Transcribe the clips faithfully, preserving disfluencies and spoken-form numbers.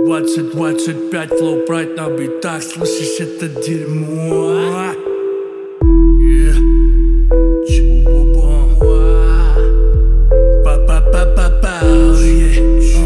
двадцать двадцать пять, Flow Pride на битах, слышишь это дерьмо? Yeah. Па-па-па-па-па, yeah.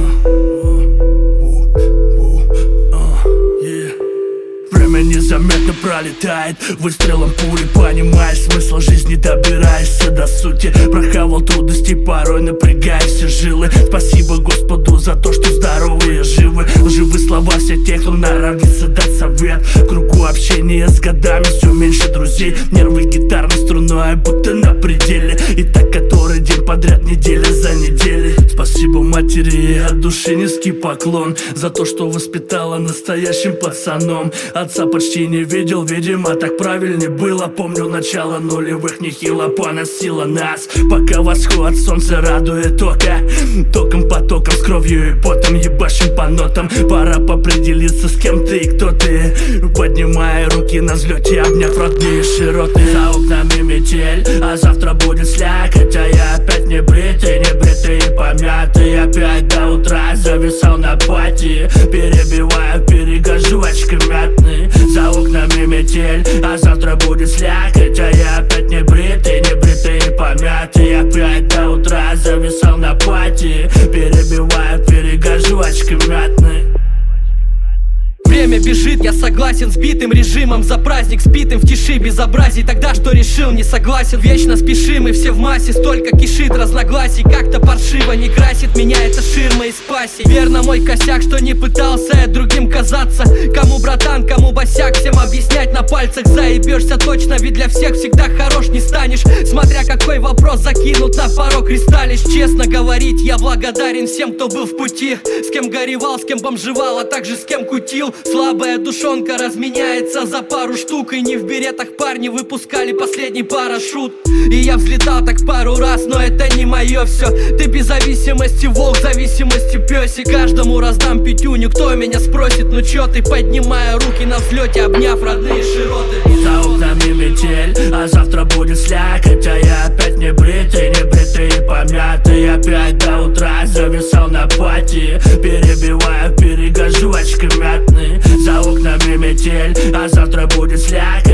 Время незаметно пролетает выстрелом пули, понимаешь смысл жизни, добираешься до сути. Прохавал трудности, порой напрягая все жилы. Спасибо Господу за то, что здоровые живы. Лживые слова все тех, кто норовится дать совет. В кругу общения с годами все меньше друзей. Нервы гитарной струной, будто на пределе. И так который день подряд, неделя за неделей. Спасибо матери, от души низкий поклон за то, что воспитала настоящим пацаном. Отца почти не видел, видимо, так правильнее было. Помню начало нулевых, нехило поносило нас, пока восход солнца радует око. Током потоком, с кровью и потом, ебашим по нотам. Пора попределиться, с кем ты и кто ты. Поднимая руки на взлете, обняв родные широты. За окнами метель, а завтра будет слякоть. А я опять не бритый, не бритый и помятый. Опять до утра зависал на пати, перебиваю берега жвачкой мятной. За окнами метель, а завтра будет слякоть. А я опять не бритый, не бритый и помятый. Опять до утра зависал на пати, перебиваю берега жвачкой мятной. Время бежит, я согласен с битым режимом. За праздник спитым в тиши безобразий. Тогда что решил, не согласен. Вечно спешим и все в массе, столько кишит разногласий. Как-то паршиво не красит меня эта ширма из паси. Верно мой косяк, что не пытался я другим казаться. Кому братан, кому босяк, всем объяснять на пальцах. Заебешься точно, ведь для всех всегда хорош не станешь. Смотря какой вопрос закинут на порог ристалищ. Честно говорить, я благодарен всем, кто был в пути. С кем горевал, с кем бомжевал, а также с кем кутил. Слабая душонка разменяется за пару штук. И не в беретах парни выпускали последний парашют. И я взлетал так пару раз, но это не мое все. Ты без зависимости волк, зависимости пёсик. Каждому раздам пятюню, кто меня спросит. Ну чё ты, поднимая руки на взлете, обняв родные широты. За окнами метель, а завтра будет слякоть. А я опять не бритый, не бритый и помятый. Опять до утра зависал на пати, перебиваю берега жвачкой мятной. За окнами метель, а завтра будет слякоть.